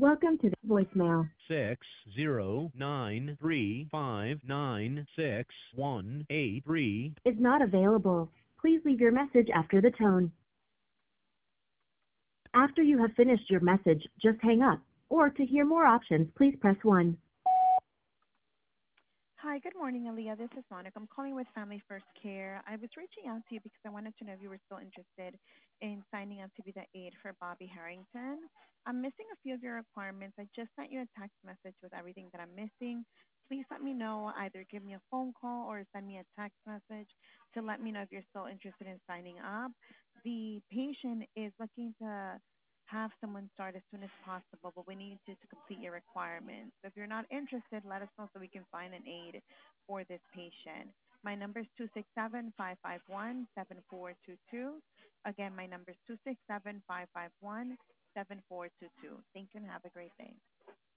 Welcome to the voicemail. 60935961883 Is not available. Please leave your message after the tone. After you have finished your message, just hang up. Or to hear more options, please press 1. Hi, good morning, Aaliyah. This is Monica. I'm calling with Family First Care. I was reaching out to you because I wanted to know if you were still interested in signing up to be the aide for Bobby Harrington. I'm missing a few of your requirements. I just sent you a text message with everything that I'm missing. Please let me know. Either give me a phone call or send me a text message to let me know if you're still interested in signing up. The patient is looking to have someone start as soon as possible, but we need you to complete your requirements. So if you're not interested, let us know so we can find an aide for this patient. My number is 267-551-7422. Again, my number is 267-551-7422. Thank you and have a great day.